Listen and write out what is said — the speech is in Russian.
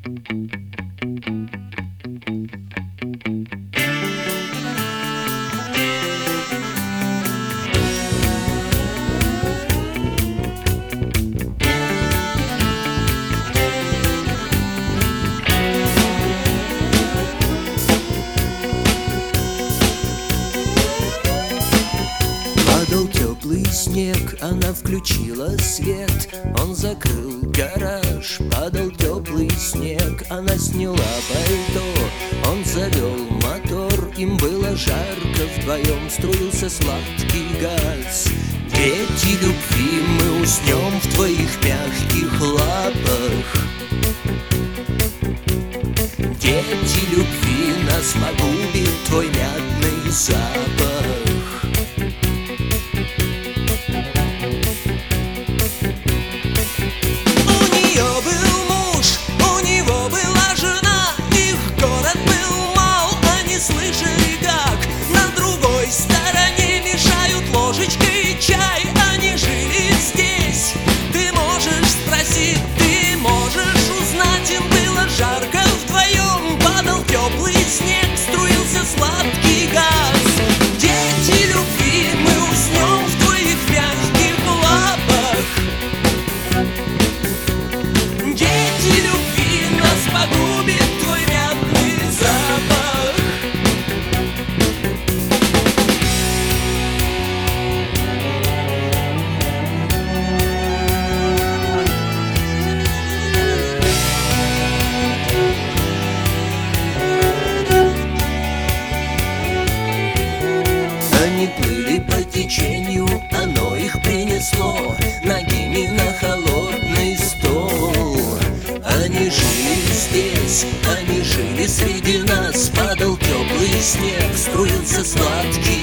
Падал теплый снег, она включила свет, он закрыл гараж. Падал теплый снег, она сняла пальто, он завел мотор. Им было жарко, вдвоем струился сладкий газ. Дети любви, мы уснем в твоих мягких лапах. Дети любви, нас погубит твой мятный запах. Слышали, как на другой стороне мешают ложечкой чай. Они жили здесь, ты можешь спросить, ты можешь узнать. Им было жарко вдвоем, падал теплый снег, струился сладкий газ. Дети любви, мы уснем в твоих мягких лапах. Дети любви, нас погубит твой мятный запах. Они плыли по течению, оно их принесло ногими на холодный стол. Они жили здесь, они жили среди нас. Падал теплый снег, струился сладкий